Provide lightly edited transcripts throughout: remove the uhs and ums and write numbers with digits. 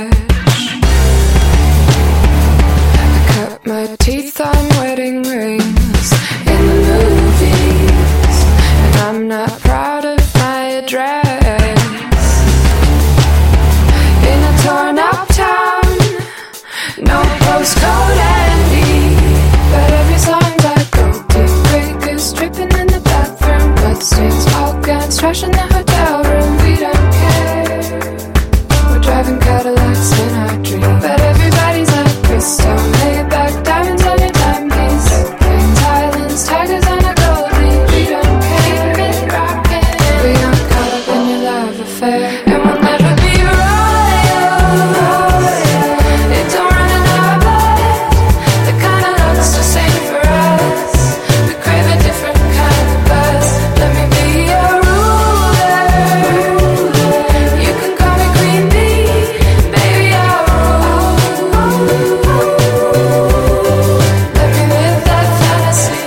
cash. I cut my teeth on wedding rings in the movies, and I'm not proud of my address. In a torn up town, no postcode envy, but every song I go to, breakers dripping in the bathroom, bloodstains, all guns, trash in the hotel room. We don't care, we're driving Cadillacs in our dream, but everybody's like crystal, Maybach, diamonds on your timepiece, airplanes, islands, tigers on a gold leash. We don't care, keep it rockin', we aren't caught up in your love affair, and we'll never be royal. It don't run in our blood, the kind of love's too same for us. We crave a different kind of buzz. Let me be your ruler. You can call me Queen Bee, baby, I'll rule. Let me live that fantasy.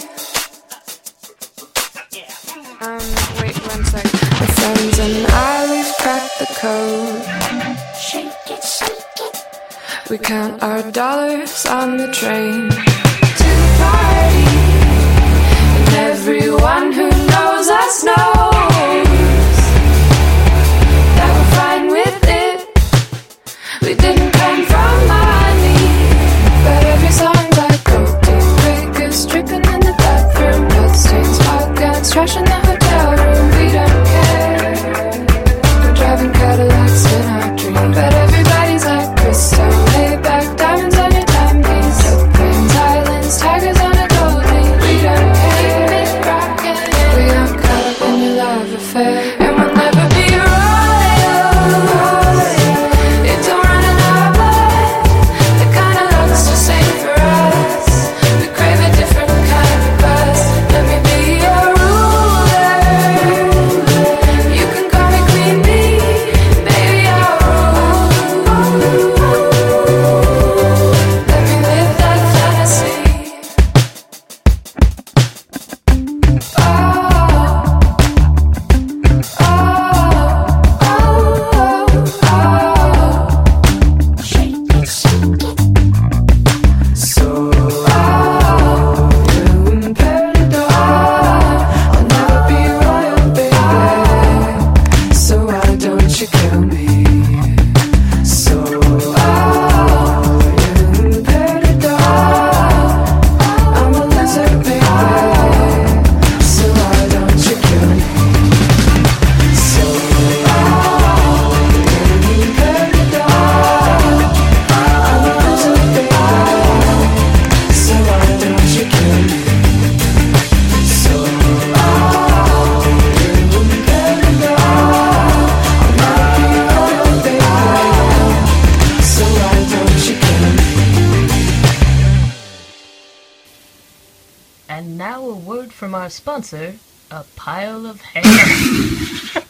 Wait 1 sec. My friends and I, we've cracked the code. Shake it, shake it. We count our dollars on the train to the party, and everyone who knows us knows that we're fine with it. We didn't come from money, but every song I go to, breakers dripping in the bathroom, bloodstains, hot guns, trash in the hotel room. We don't care, we're driving Cadillacs in our dream, but everybody's like crystal, Maybach, diamonds on your timepiece, airplanes, islands, tigers on a gold leash. We don't care, keep it rockin', we aren't caught up in your love affair, and we'll never be royal. It don't run in our blood, the kind of love's too same for us. We crave a different kind of buzz. Let me be your ruler. You can call me Queen Bee, baby, I'll rule. Let me live that fantasy. So you imperator, I'll never be royal, baby. So why don't you kill me? So you imperator, I'm a lizard, baby. So why don't you kill me? So you imperator, I'm a lizard, baby. So why don't you kill me? So you imperator, I'll never be royal, baby. So why don't you kill me? And now a word from our sponsor, A Pile of Hair.